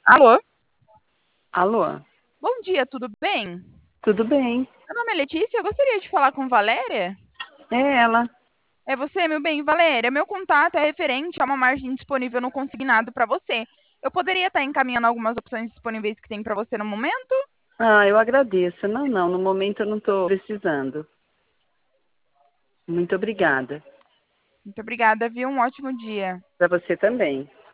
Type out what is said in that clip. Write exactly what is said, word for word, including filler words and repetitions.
Alô? Alô? Bom dia, tudo bem? Tudo bem? Meu nome é Letícia, eu gostaria de falar com Valéria. É ela. É você, meu bem? Valéria, meu contato é referente a uma margem disponível no consignado para você. Eu poderia estar encaminhando algumas opções disponíveis que tem para você no momento? Ah, eu agradeço. Não, não, no momento eu não estou precisando. Muito obrigada. Muito obrigada, viu? Um ótimo dia. Para você também.